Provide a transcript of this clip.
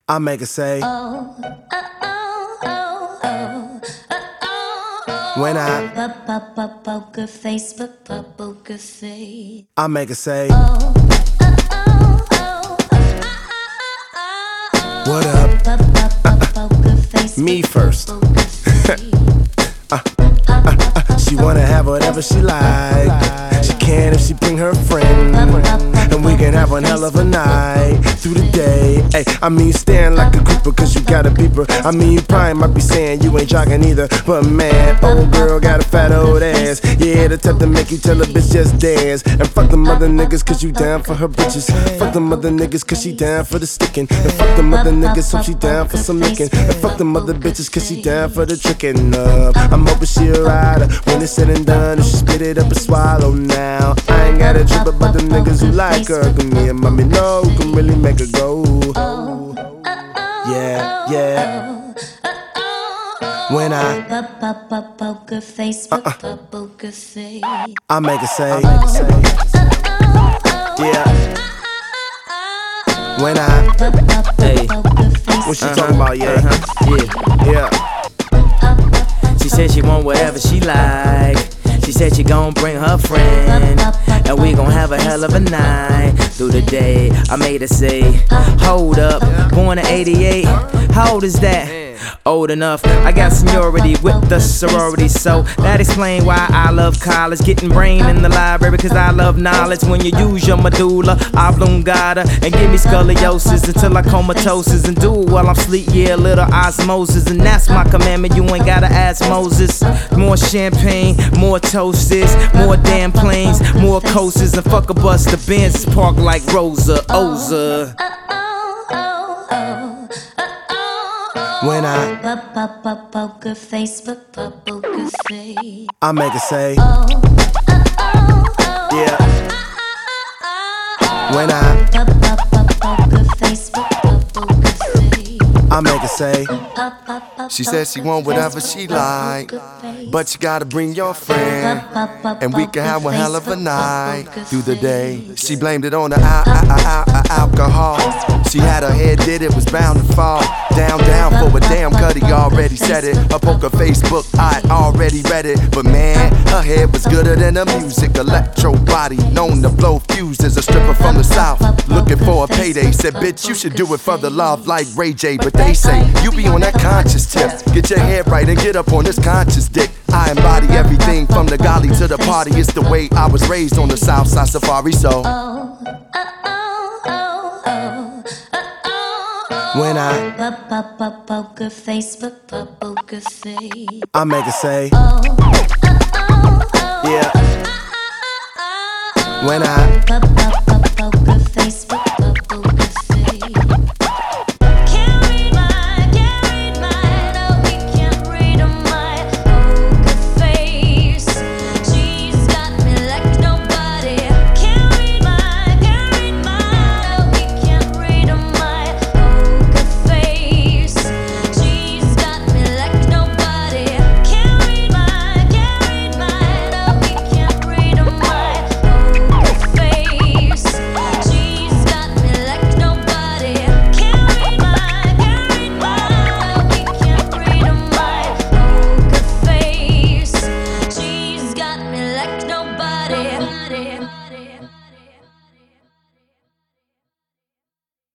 I make her say, when I poker face, poker face. I make her say, what up? Me first. She wanna have whatever she like. She can if she bring her friend, and we can have one hell of a night through the day. Ay, I mean, staring like a creeper cause you got a beeper. I mean, you probably might be saying you ain't jogging either, but man, old girl got a fat old ass. Yeah, the type to make you tell a bitch just dance. And fuck them other niggas cause you down for her bitches. Fuck them other niggas cause she down for the sticking. And fuck them other niggas so she down for some licking. And fuck them other bitches cause she down for the tricking up. I'm hoping she a rider when it's said and done, and she spit it up and swallow now. I ain't got a trip about the niggas who like her, cause me and mommy know who can really make her go. Yeah, yeah. When I poker face, poker face. I make her say, yeah. When I, Hey, what she talking about, yeah? Yeah. she said she want whatever she like. She said she gon' bring her friend, and we gon' have a hell of a night through the day. I made her say, hold up, born in 88, how old is that? Old enough, I got seniority with the sorority, so that explain why I love college. Getting brain in the library cause I love knowledge. When you use your medulla oblongata and give me scoliosis until I comatosis, and do it while I'm sleep, yeah, a little osmosis. And that's my commandment, you ain't gotta ask Moses. More champagne, more toasters, more damn planes, more coasters, and fuck a bus, the Benz park like Rosa Oza. When I poker face, poker face. I make her say, yeah. When I Poker face, poker face. I make her say, She said she want whatever she like, but you gotta bring your friend, and we can have one hell of a night through the day. She blamed it on the alcohol. She had her head did it, was bound to fall down for a damn cutty, already said it. Her poker Facebook, I already read it. But man, her head was gooder than the music. Electro body, known to blow fuses. A stripper from the south, looking for a payday. Said, bitch, you should do it for the love like Ray J. But they say, you be on that conscious tip. Get your head right and get up on this conscious dick. I embody everything from the golly to the party. It's the way I was raised on the south side safari, so when I poker face, poker face. I make her say, yeah. When I Poker face,